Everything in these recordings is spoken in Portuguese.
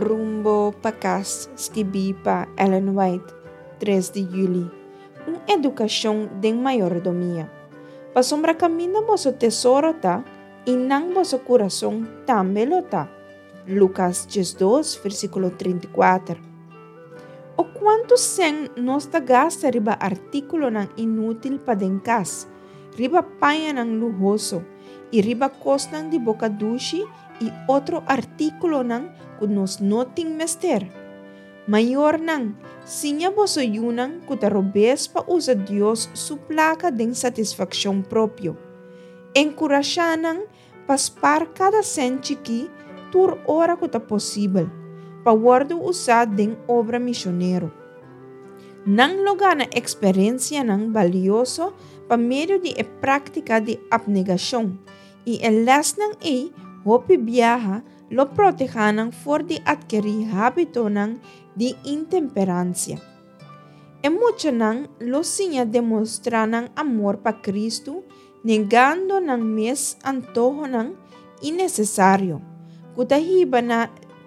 Rumbo pa casa, escrevi pa Ellen White, 3 de julho. Uma educação de mayordomia. Pa sombra camina vosso tesouro tá, e não vosso coração também lo tá. Lucas 2, versículo 34. O quanto sem nós ta gasta riba artículo nang inútil pa den cas, riba paia nang lujoso, e riba cos nang di boca dushi, e outro artículo nang kunos noting mester. Maior nang, sinya vosso yunang kutarobes pa usa Dios su placa den satisfação próprio. Encorajar nang paspar cada sentiqui tur ora kuta possível, pa guardo usar den obra missioneiro. Nang lugar na experiência nang valioso pa meio de prática de abnegação, e elas nang hopi viaja lo proteja nang for de adquirir hábito nang de intemperância. E mucho nang lo sinha demonstra nang amor pa Cristo, negando nang mes antojo nang innecessário, kutahiba na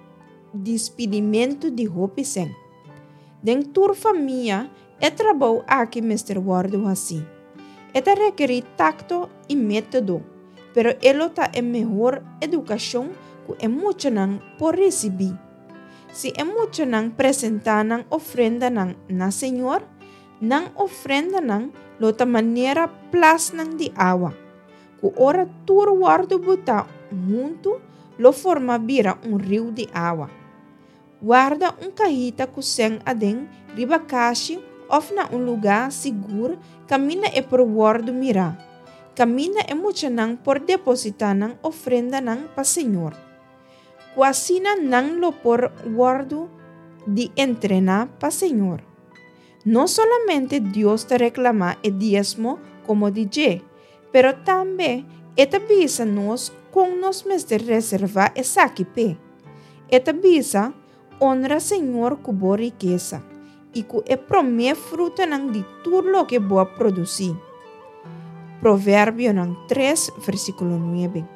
despedimento de hopi sen. Den tur família é trabalho aqui Mr. Wardo assim. Eta requer tacto e método, pero elo ta é melhor educação que é muito nang por receber. Se é muito nang apresentar nang ofrenda nang na Senhor, nang ofrenda nang lota maneira plas nang di awa. Ku ora tur Wardo buta junto, lo forma vira rio de água. Guarda cajita com sem adem, riba caixa, of na lugar seguro, camina e por Wardo mirar. Camina e muito nang por depositar nang ofrenda nang pa Senhor. Quasina nang lo por Wardo de entrenar pa Senhor. No solamente Dios te reclama el diezmo como DJ, pero também eta visa nos com nos mestre reservar essa aqui. Eta visa honra Senhor com boa riqueza e com e promete fruta nang de tudo lo que boa produzir. Provérbio nang 3, versículo 9.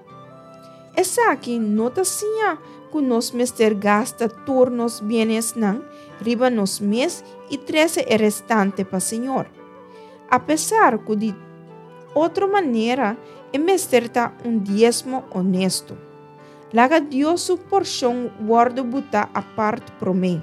Essa aqui nota sinha que nos mestre gasta turnos bienes nang riba nos mês e 13 é restante para Senhor. Apesar que de outra maneira é mestre tá diezmo honesto. Laga Deus su porção guarda buta a parte pro mim.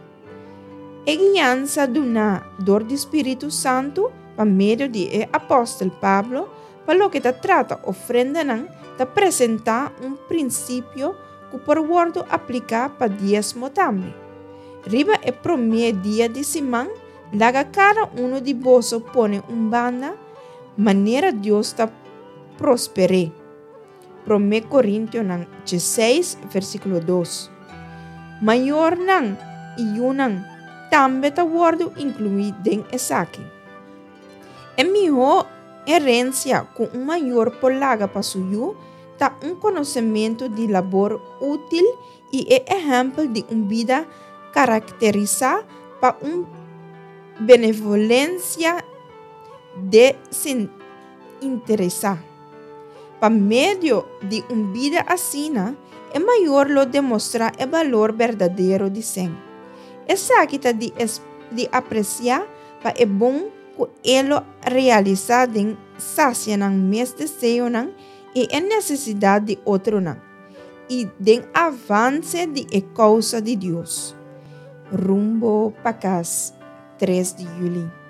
E guiança do dor do Espírito Santo pa meio de apóstolo Pablo, para lo que ta trata ofrenda nang ta apresentar princípio que por guardo aplicar pa diezmo também. Riba é primeiro dia de semana, laga cada de vosso pone banda, maneira Deus ta prospere. 1 Coríntios 16, versículo 2. Maior nang e yunang também ta guardo incluído em esaki. É melhor herência com maior polaga para suyo ta conhecimento de labor útil e exemplo de vida caracterizada para benevolência desinteressada. Para meio de vida assim, é maior lo demonstrar o valor verdadeiro de sem. Essa aqui está de apreciar para é bom que ele realizar de sacia nang mes desejo nang e a necessidade de outro nang e de avance de causa de Deus. Rumbo para casa, 3 de julho.